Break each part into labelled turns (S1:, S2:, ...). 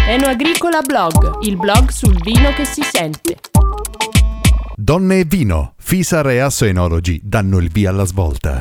S1: Enoagricola Blog, il blog sul vino che si sente.
S2: Donne e vino, Fisar e Asso Enologi danno il via alla svolta.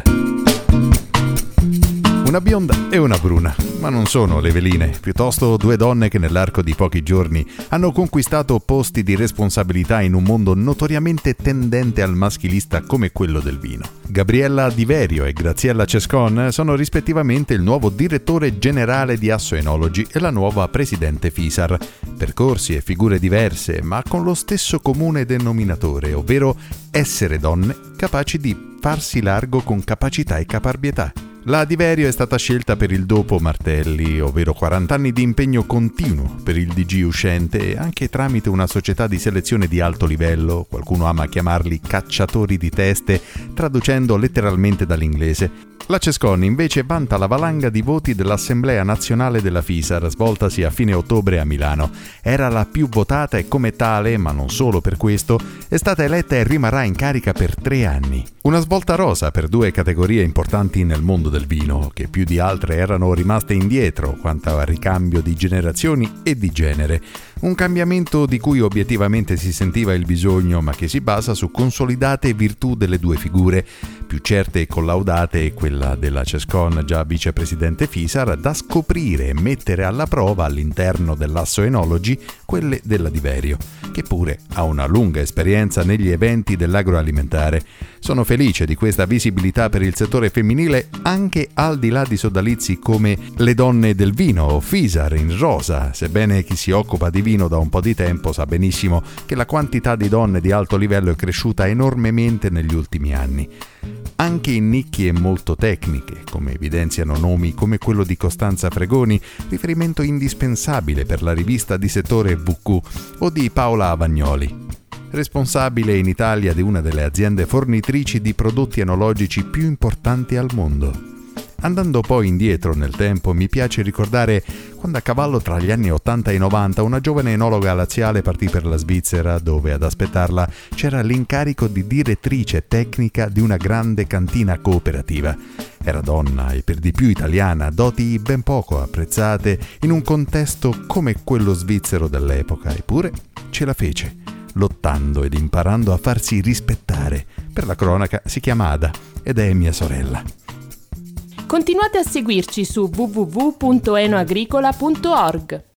S2: Una bionda e una bruna, ma non sono le veline, piuttosto due donne che nell'arco di pochi giorni hanno conquistato posti di responsabilità in un mondo notoriamente tendente al maschilista come quello del vino. Gabriella Diverio e Graziella Cescon sono rispettivamente il nuovo direttore generale di Asso Enologi e la nuova presidente Fisar. Percorsi e figure diverse, ma con lo stesso comune denominatore, ovvero essere donne capaci di farsi largo con capacità e caparbietà. La Diverio è stata scelta per il dopo Martelli, ovvero 40 anni di impegno continuo per il DG uscente e anche tramite una società di selezione di alto livello, qualcuno ama chiamarli cacciatori di teste, traducendo letteralmente dall'inglese. La Cescon invece vanta la valanga di voti dell'Assemblea Nazionale della Fisar, svoltasi a fine ottobre a Milano. Era la più votata e come tale, ma non solo per questo, è stata eletta e rimarrà in carica per 3 anni. Una svolta rosa per 2 categorie importanti nel mondo del vino, che più di altre erano rimaste indietro quanto al ricambio di generazioni e di genere. Un cambiamento di cui obiettivamente si sentiva il bisogno, ma che si basa su consolidate virtù delle 2 figure, più certe e collaudate è quella della Cescon, già vicepresidente Fisar, da scoprire e mettere alla prova all'interno dell'Asso Enologi quelle della Diverio, che pure ha una lunga esperienza negli eventi dell'agroalimentare. Sono felice di questa visibilità per il settore femminile anche al di là di sodalizi come le donne del vino o Fisar in rosa, sebbene chi si occupa di vino da un po' di tempo sa benissimo che la quantità di donne di alto livello è cresciuta enormemente negli ultimi anni. Anche in nicchie molto tecniche, come evidenziano nomi come quello di Costanza Fregoni, riferimento indispensabile per la rivista di settore VQ, o di Paola Avagnoli, responsabile in Italia di una delle aziende fornitrici di prodotti enologici più importanti al mondo. Andando poi indietro nel tempo, mi piace ricordare quando a cavallo tra gli anni 80 e 90 una giovane enologa laziale partì per la Svizzera, dove ad aspettarla c'era l'incarico di direttrice tecnica di una grande cantina cooperativa. Era donna e per di più italiana, doti ben poco apprezzate in un contesto come quello svizzero dell'epoca, eppure ce la fece, lottando ed imparando a farsi rispettare. Per la cronaca si chiama Ada ed è mia sorella.
S1: Continuate a seguirci su www.enoagricola.org.